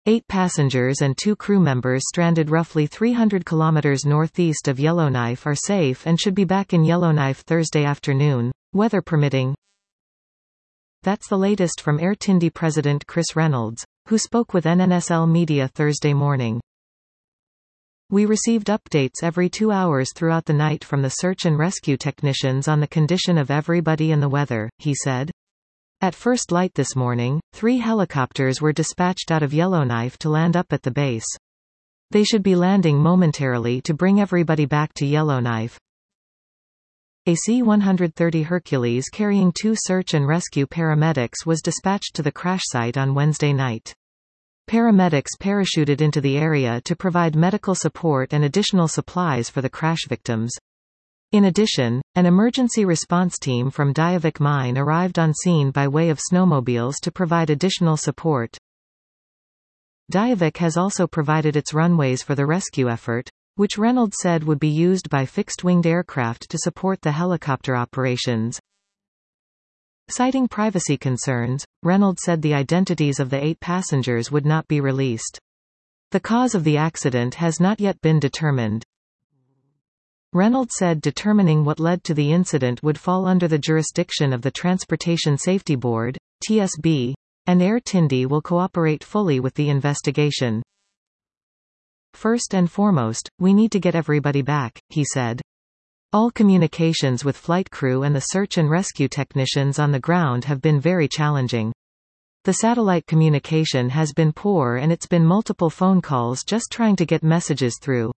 8 passengers and 2 crew members stranded roughly 300 kilometers northeast of Yellowknife are safe and should be back in Yellowknife Thursday afternoon, weather permitting. That's the latest from Air Tindi President Chris Reynolds, who spoke with NNSL Media Thursday morning. We received updates every 2 hours throughout the night from the search and rescue technicians on the condition of everybody and the weather, he said. At first light this morning, 3 helicopters were dispatched out of Yellowknife to land up at the base. They should be landing momentarily to bring everybody back to Yellowknife. A C-130 Hercules carrying 2 search and rescue paramedics was dispatched to the crash site on Wednesday night. Paramedics parachuted into the area to provide medical support and additional supplies for the crash victims. In addition, an emergency response team from Diavik Mine arrived on scene by way of snowmobiles to provide additional support. Diavik has also provided its runways for the rescue effort, which Reynolds said would be used by fixed-winged aircraft to support the helicopter operations. Citing privacy concerns, Reynolds said the identities of the 8 passengers would not be released. The cause of the accident has not yet been determined. Reynolds said determining what led to the incident would fall under the jurisdiction of the Transportation Safety Board, TSB, and Air Tindi will cooperate fully with the investigation. First and foremost, we need to get everybody back, he said. All communications with flight crew and the search and rescue technicians on the ground have been very challenging. The satellite communication has been poor and it's been multiple phone calls just trying to get messages through.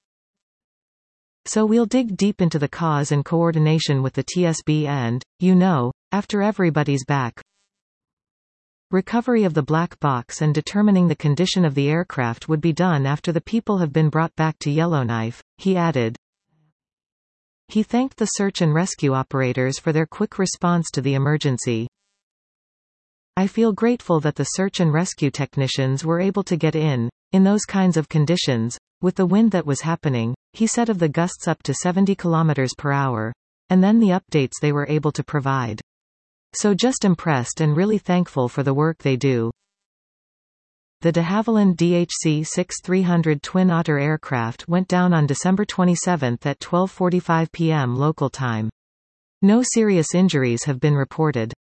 So we'll dig deep into the cause in coordination with the TSB and, after everybody's back. Recovery of the black box and determining the condition of the aircraft would be done after the people have been brought back to Yellowknife, he added. He thanked the search and rescue operators for their quick response to the emergency. I feel grateful that the search and rescue technicians were able to get in those kinds of conditions, with the wind that was happening, he said of the gusts up to 70 km per hour, and then the updates they were able to provide. So just impressed and really thankful for the work they do. The de Havilland DHC-6300 Twin Otter aircraft went down on December 27 at 12:45 p.m. local time. No serious injuries have been reported.